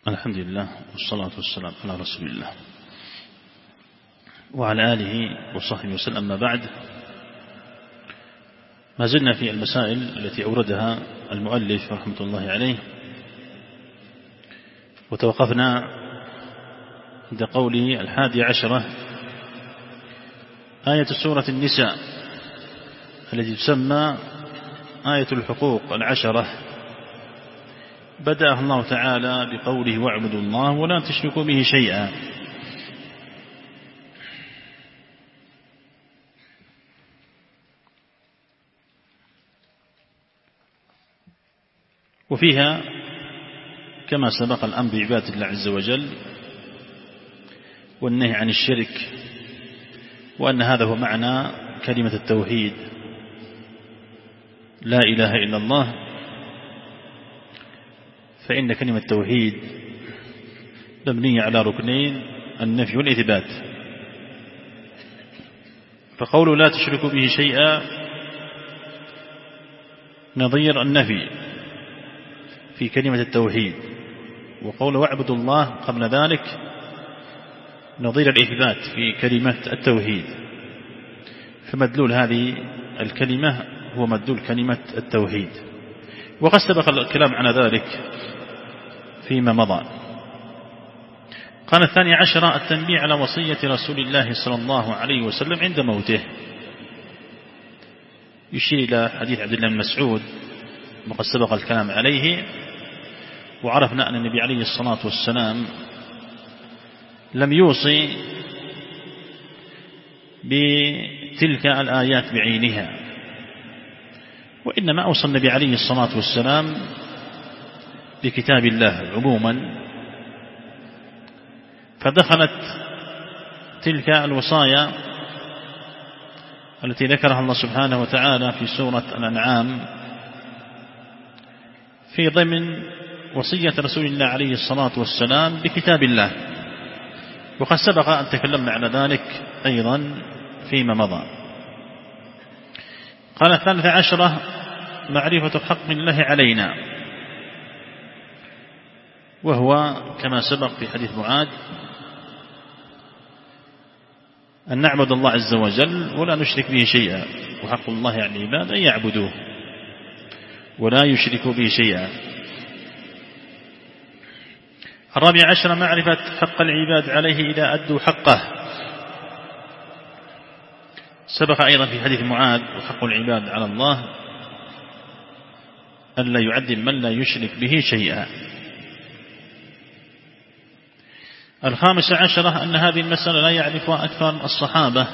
الحمد لله والصلاة والسلام على رسول الله وعلى آله وصحبه وسلم. أما بعد، ما زلنا في المسائل التي أوردها المؤلف رحمة الله عليه، وتوقفنا عند قوله 11 آية سورة النساء التي تسمى آية الحقوق 10. بدأ الله تعالى بقوله واعبدوا الله ولا تشركوا به شيئا، وفيها كما سبق الأمر بعبادة الله عز وجل والنهي عن الشرك، وأن هذا هو معنى كلمة التوحيد لا إله إلا الله، فإن كلمة التوحيد مبنية على ركنين: النفي والإثبات. فقوله لا تشركوا به شيئا نظير النفي في كلمة التوحيد، وقوله واعبدوا الله قبل ذلك نظير الإثبات في كلمة التوحيد، فمدلول هذه الكلمة هو مدلول كلمة التوحيد. وقد سبق الكلام على ذلك فيما مضى. قال 12 التنبيه على وصية رسول الله صلى الله عليه وسلم عند موته، يشير إلى حديث عبد الله بن مسعود وقد سبق الكلام عليه، وعرفنا أن النبي عليه الصلاة والسلام لم يوصي بتلك الآيات بعينها، وإنما أوصى النبي عليه الصلاة والسلام بكتاب الله عموما، فدخلت تلك الوصايا التي ذكرها الله سبحانه وتعالى في سورة الأنعام في ضمن وصية رسول الله عليه الصلاة والسلام بكتاب الله، وقد سبق أن تكلمنا على ذلك أيضا فيما مضى. قال 13 معرفة حق الله علينا، وهو كما سبق في حديث معاذ أن نعبد الله عز وجل ولا نشرك به شيئا، وحق الله على العباد أن يعبدوه ولا يشركوا به شيئا. 14 معرفة حق العباد عليه إذا أدوا حقه، سبق أيضا في حديث معاذ وحق العباد على الله ألا يعذب من لا يشرك به شيئا. 15 أن هذه المسألة لا يعرفها أكثر الصحابة،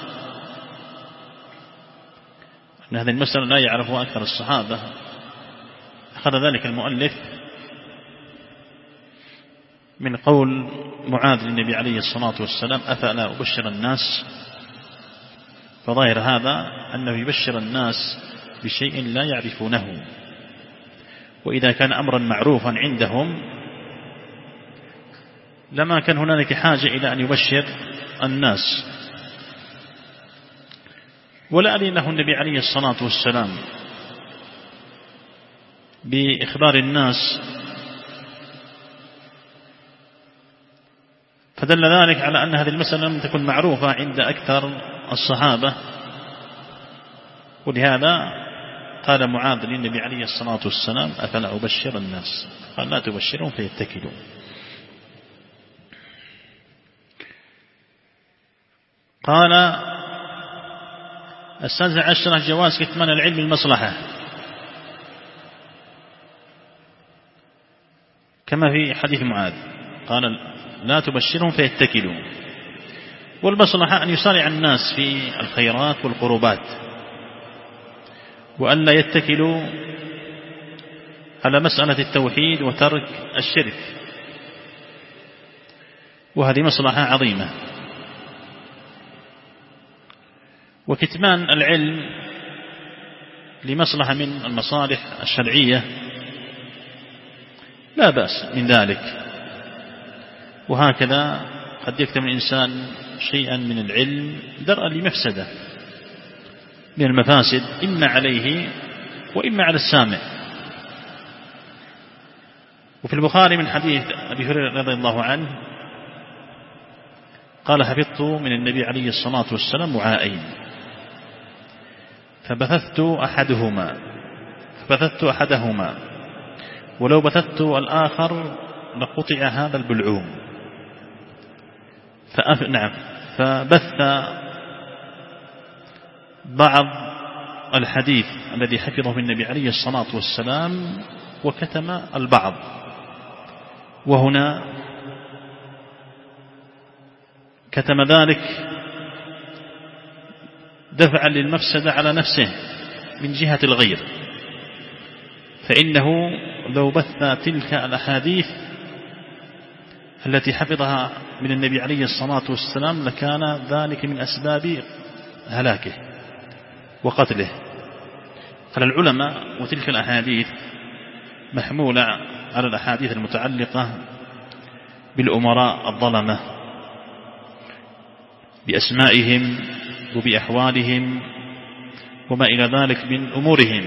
أن هذه المسألة لا يعرفها أكثر الصحابة. أخذ ذلك المؤلف من قول معاذ للنبي عليه الصلاة والسلام أفلا أبشر الناس، فظاهر هذا أنه يبشر الناس بشيء لا يعرفونه، وإذا كان أمرا معروفا عندهم لما كان هنالك حاجة إلى أن يبشر الناس. ولا أذن له النبي عليه الصلاة والسلام بإخبار الناس، فدل ذلك على أن هذه المسألة لم تكن معروفة عند أكثر الصحابة، ولهذا قال معاذ للنبي عليه الصلاة والسلام أفلا أبشر الناس، قال لا تبشرهم فيتكلوا. قال 16 جواز كتمان العلم المصلحة، كما في حديث معاذ قال لا تبشرهم فيتكلوا. والمصلحة أن يسارع الناس في الخيرات والقربات، وأن لا يتكلوا على مسألة التوحيد وترك الشرك، وهذه مصلحة عظيمة. وكتمان العلم لمصلحة من المصالح الشرعية لا بأس من ذلك، وهكذا قد يكتم الإنسان شيئا من العلم درءا لمفسدة من المفاسد إما عليه وإما على السامع. وفي البخاري من حديث أبي هريرة رضي الله عنه قال حفظت من النبي عليه الصلاة والسلام وعاءين فبثثت أحدهما ولو بثثت الآخر لقطع هذا البلعوم. فبث بعض الحديث الذي حفظه من النبي عليه الصلاة والسلام وكتم البعض، وهنا كتم ذلك دفعا للمفسدة على نفسه من جهة الغير، فإنه لو بث تلك الأحاديث التي حفظها من النبي عليه الصلاة والسلام لكان ذلك من أسباب هلاكه وقتله. قال العلماء وتلك الأحاديث محمولة على الأحاديث المتعلقة بالأمراء الظلمة بأسمائهم وبأحوالهم وما إلى ذلك من أمورهم.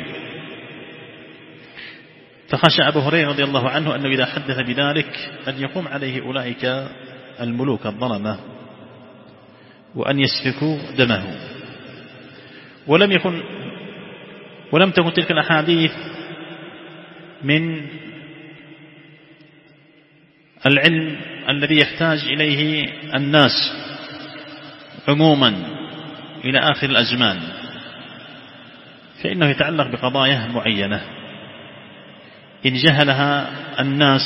فخشى أبو هريرة رضي الله عنه أنه إذا حدث بذلك أن يقوم عليه أولئك الملوك الظلمة وأن يسفكوا دمه. ولم تكن تلك الأحاديث من العلم الذي يحتاج إليه الناس عموما إلى آخر الأزمان، فإنه يتعلق بقضايا معينة إن جهلها الناس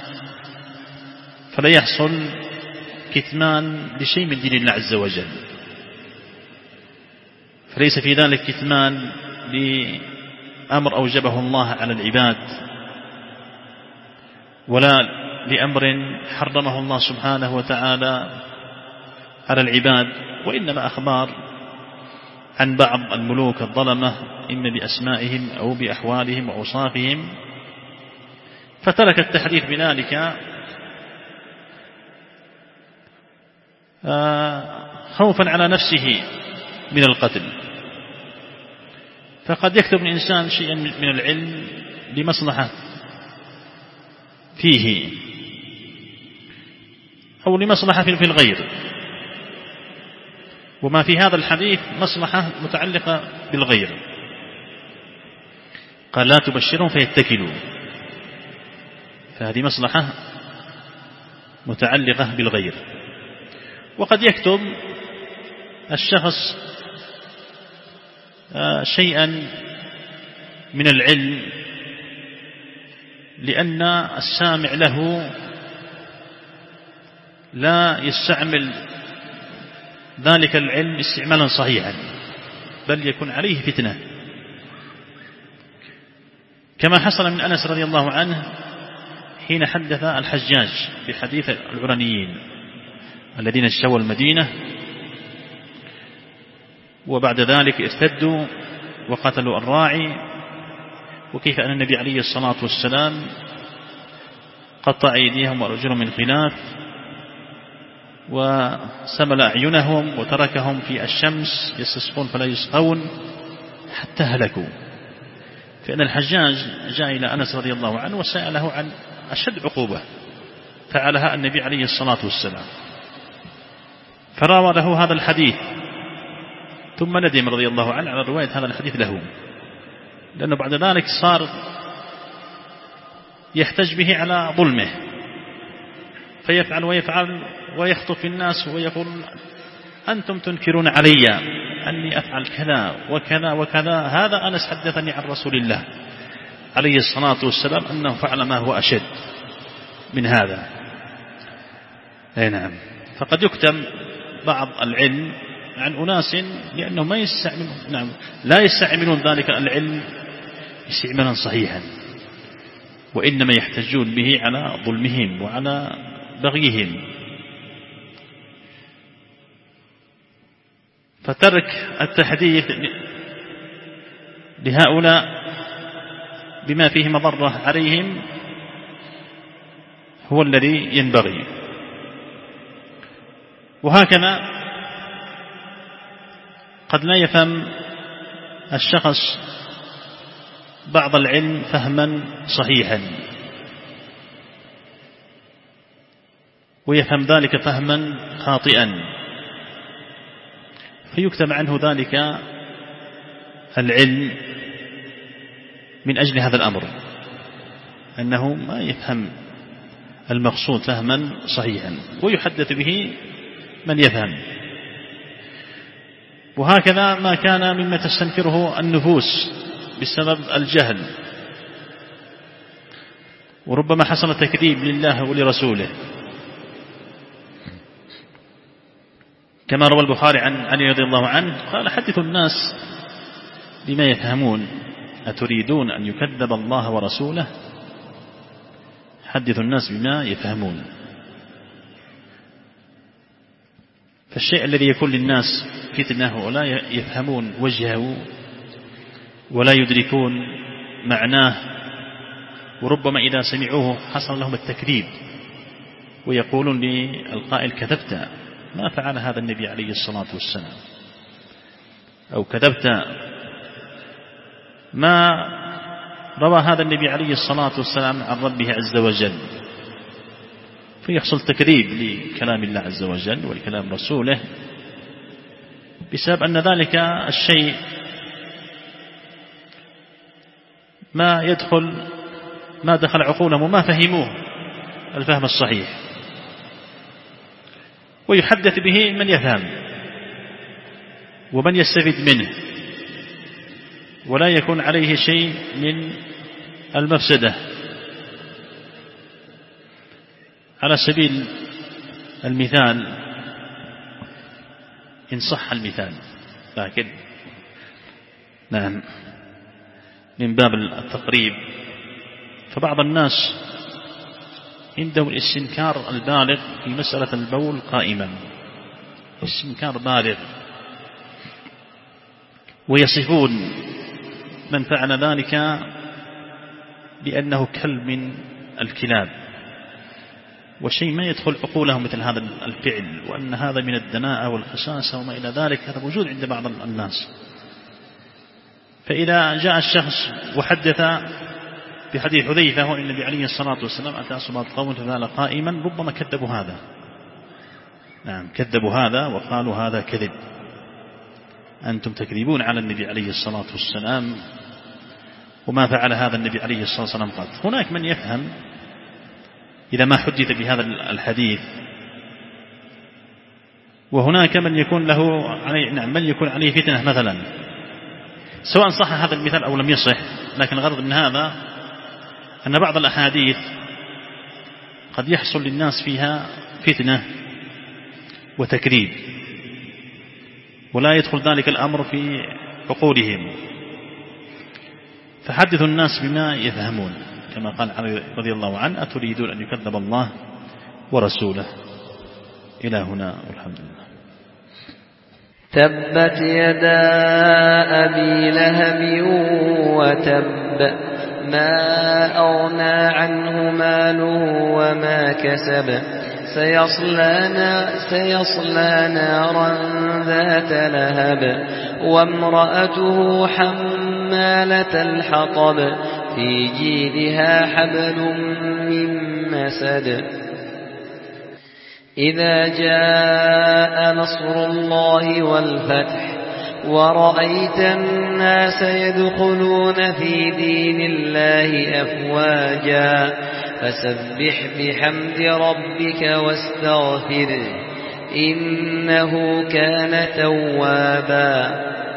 فلا يحصل كتمان لشيء من دين الله عز وجل، فليس في ذلك كتمان لأمر أوجبه الله على العباد ولا لأمر حرمه الله سبحانه وتعالى على العباد، وإنما أخبار عن بعض الملوك الظلمة إما بأسمائهم أو بأحوالهم وأوصافهم، فترك التحديث بذلك خوفا على نفسه من القتل. فقد يكتب الإنسان شيئا من العلم لمصلحة فيه أو لمصلحة في الغير، وما في هذا الحديث مصلحة متعلقة بالغير. قال لا تبشرهم فيتكلوا، فهذه مصلحة متعلقة بالغير. وقد يكتب الشخص شيئا من العلم لأن السامع له لا يستعمل ذلك العلم استعمالا صحيحا، بل يكون عليه فتنة، كما حصل من أنس رضي الله عنه حين حدث الحجاج بحديث العرنيين الذين اجتووا المدينة وبعد ذلك ارتدوا وقتلوا الراعي، وكيف أن النبي عليه الصلاة والسلام قطع أيديهم وأرجلهم من خلاف وسمل أعينهم وتركهم في الشمس يستسقون فلا يسقون حتى هلكوا. فإن الحجاج جاء إلى أنس رضي الله عنه وسأله عن أشد عقوبة فعلها النبي عليه الصلاة والسلام، فراوى له هذا الحديث، ثم ندم رضي الله عنه على رواية هذا الحديث له، لأنه بعد ذلك صار يحتج به على ظلمه، فيفعل ويخطف الناس ويقول أنتم تنكرون علي أني أفعل كذا وكذا وكذا، هذا أنس حدثني عن رسول الله عليه الصلاة والسلام أنه فعل ما هو أشد من هذا. أي نعم. فقد يكتم بعض العلم عن أناس لأنهم لا يستعملون ذلك العلم استعمالا صحيحا، وإنما يحتجون به على ظلمهم وعلى بغيهم. فترك التحديث لهؤلاء بما فيه مضرة عليهم هو الذي ينبغي. وهكذا قد لا يفهم الشخص بعض العلم فهما صحيحا، ويفهم ذلك فهما خاطئا، فيكتب عنه ذلك العلم من أجل هذا الأمر، أنه ما يفهم المقصود فهما صحيحا، ويحدث به من يفهم. وهكذا ما كان مما تستنكره النفوس بسبب الجهل، وربما حصل تكذيب لله ولرسوله، كما روى البخاري عن علي رضي الله عنه قال: حدثوا الناس بما يفهمون، أتريدون أن يكذب الله ورسوله؟ حدثوا الناس بما يفهمون. فالشيء الذي يكون للناس فتنة ولا يفهمون وجهه ولا يدركون معناه، وربما إذا سمعوه حصل لهم التكذيب، ويقولون للقائل: كذبت، ما فعل هذا النبي عليه الصلاة والسلام، أو كذبت، ما روى هذا النبي عليه الصلاة والسلام عن ربه عز وجل. فيحصل تكذيب لكلام الله عز وجل ولكلام رسوله بسبب أن ذلك الشيء ما دخل عقولهم وما فهموه الفهم الصحيح، ويحدث به من يفهم ومن يستفيد منه، ولا يكون عليه شيء من المفسدة. على سبيل المثال، إن صح المثال، لكن نعم من باب التقريب، فبعض الناس عندهم الاستنكار البالغ في مسألة البول قائما، استنكار بالغ، ويصفون من فعل ذلك بأنه كلب من الكلاب، وشيء ما يدخل عقولهم مثل هذا الفعل، وأن هذا من الدناءة والخساسة وما إلى ذلك. هذا موجود عند بعض الناس. فإذا جاء الشخص وحدث بحديث حذيفة وأن النبي عليه الصلاة والسلام أتى صلاة قوم فبال قائما، ربما كذبوا هذا، نعم كذبوا هذا وقالوا هذا كذب، أنتم تكذبون على النبي عليه الصلاة والسلام، وما فعل هذا النبي عليه الصلاة والسلام قط. هناك من يفهم إذا ما حدث بهذا الحديث، وهناك من يكون له عليه، نعم من يكون عليه فتنة مثلا، سواء صح هذا المثال أو لم يصح، لكن الغرض من هذا أن بعض الأحاديث قد يحصل للناس فيها فتنة وتكذيب، ولا يدخل ذلك الأمر في عقولهم، فحدثوا الناس بما يفهمون، كما قال علي رضي الله عنه: أتريدون أن يكذب الله ورسوله. إلى هنا والحمد لله. تبت يدا أبي لهب وتب، ما أغنى عنه ماله وما كسب، سيصلى نارا ذات لهب، وامرأته حمالة الحطب، في جيدها حبل من مسد. إذا جاء نصر الله والفتح، ورأيت الناس يدخلون في دين الله أفواجا، فسبح بحمد ربك واستغفره، إنه كان توابا.